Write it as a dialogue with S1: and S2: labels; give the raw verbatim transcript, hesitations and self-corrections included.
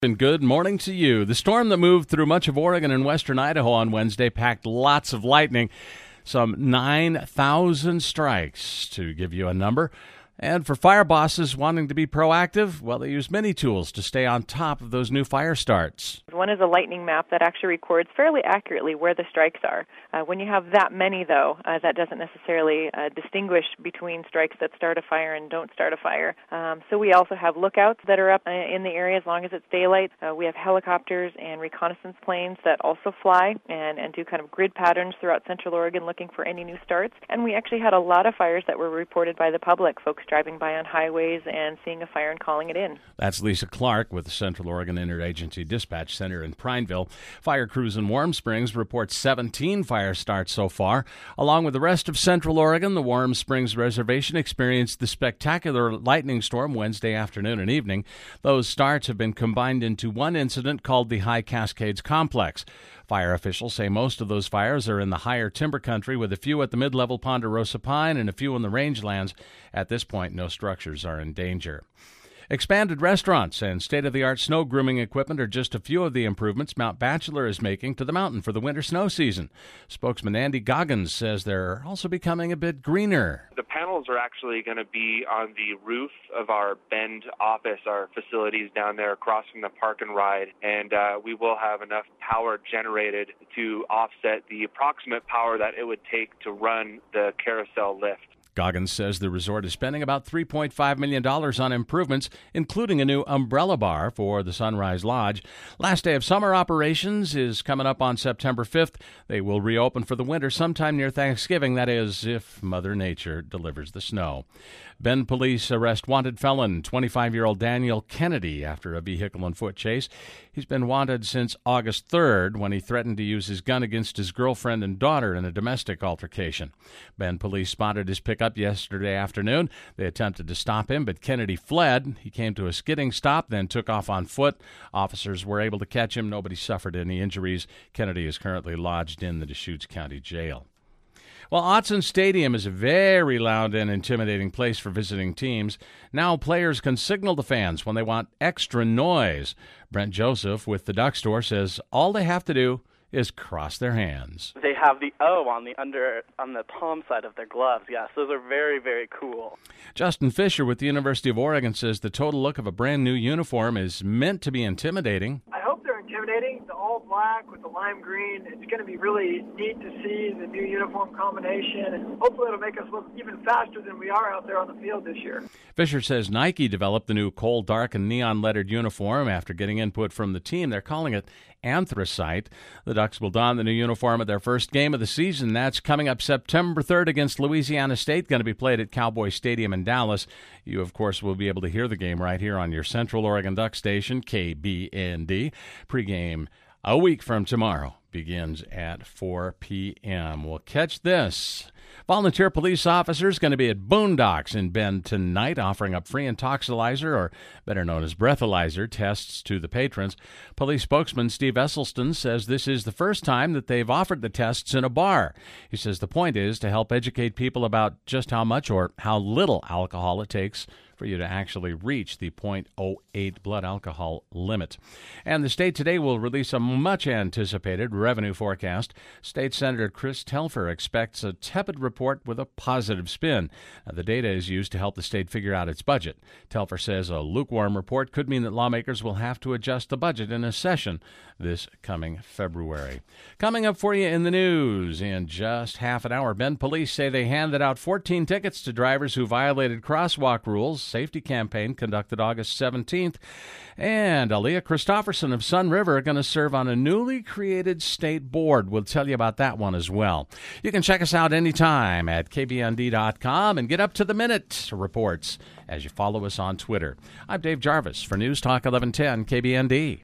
S1: And good morning to you. The storm that moved through much of Oregon and western Idaho on Wednesday packed lots of lightning, some nine thousand strikes, to give you a number. And for fire bosses wanting to be proactive, well, they use many tools to stay on top of those new fire starts.
S2: One is a lightning map that actually records fairly accurately where the strikes are. Uh, when you have that many, though, uh, that doesn't necessarily uh, distinguish between strikes that start a fire and don't start a fire. Um, so we also have lookouts that are up uh, in the area as long as it's daylight. Uh, we have helicopters and reconnaissance planes that also fly and, and do kind of grid patterns throughout Central Oregon looking for any new starts. And we actually had a lot of fires that were reported by the public, folks driving by on highways and seeing a fire and calling it in.
S1: That's Lisa Clark with the Central Oregon Interagency Dispatch Center in Prineville. Fire crews in Warm Springs report seventeen fire starts so far. Along with the rest of Central Oregon, the Warm Springs Reservation experienced the spectacular lightning storm Wednesday afternoon and evening. Those starts have been combined into one incident called the High Cascades Complex. Fire officials say most of those fires are in the higher timber country, with a few at the mid-level Ponderosa Pine and a few in the rangelands. At this point, no structures are in danger. Expanded restaurants and state-of-the-art snow grooming equipment are just a few of the improvements Mount Bachelor is making to the mountain for the winter snow season. Spokesman Andy Goggins says they're also becoming a bit greener.
S3: The panels are actually going to be on the roof of our Bend office, our facilities down there across from the park and ride, and uh, we will have enough power generated to offset the approximate power that it would take to run the carousel lift.
S1: Goggins says the resort is spending about three point five million dollars on improvements, including a new umbrella bar for the Sunrise Lodge. Last day of summer operations is coming up on September fifth. They will reopen for the winter sometime near Thanksgiving, that is, if Mother Nature delivers the snow. Bend police arrest wanted felon twenty-five-year-old Daniel Kennedy after a vehicle and foot chase. He's been wanted since August third when he threatened to use his gun against his girlfriend and daughter in a domestic altercation. Bend police spotted his pickup yesterday afternoon. They attempted to stop him, but Kennedy fled. He came to a skidding stop, then took off on foot. Officers were able to catch him. Nobody suffered any injuries. Kennedy is currently lodged in the Deschutes County Jail. Well, Autzen Stadium is a very loud and intimidating place for visiting teams. Now players can signal to fans when they want extra noise. Brent Joseph with the Duck Store says all they have to do is cross their hands.
S4: They have the O on the under on the palm side of their gloves. Yes, those are very, very cool.
S1: Justin Fisher with the University of Oregon says the total look of a brand new uniform is meant to be intimidating.
S5: I hope they're intimidating. The all black with the lime green. It's going to be really neat to see the new uniform combination, and hopefully it'll make us look even faster than we are out there on the field this year.
S1: Fisher says Nike developed the new coal dark and neon lettered uniform after getting input from the team. They're calling it Anthracite. The Ducks will don the new uniform at their first game of the season. That's coming up September third against Louisiana State, going to be played at Cowboy Stadium in Dallas. You, of course, will be able to hear the game right here on your Central Oregon Duck station, K B N D. Pre-game a week from tomorrow begins at four p.m. We'll catch this. Volunteer police officers going to be at Boondocks in Bend tonight, offering up free Intoxilizer, or better known as breathalyzer, tests to the patrons. Police spokesman Steve Esselstyn says this is the first time that they've offered the tests in a bar. He says the point is to help educate people about just how much or how little alcohol it takes for you to actually reach the point oh eight blood alcohol limit. And the state today will release a much-anticipated revenue forecast. State Senator Chris Telfer expects a tepid report with a positive spin. Now, the data is used to help the state figure out its budget. Telfer says a lukewarm report could mean that lawmakers will have to adjust the budget in a session this coming February. Coming up for you in the news in just half an hour, Bend police say they handed out fourteen tickets to drivers who violated crosswalk rules. Safety campaign conducted August seventeenth. And Aaliyah Christopherson of Sun River are going to serve on a newly created state board. We'll tell you about that one as well. You can check us out anytime at K B N D dot com and get up-to-the-minute reports as you follow us on Twitter. I'm Dave Jarvis for News Talk eleven ten K B N D.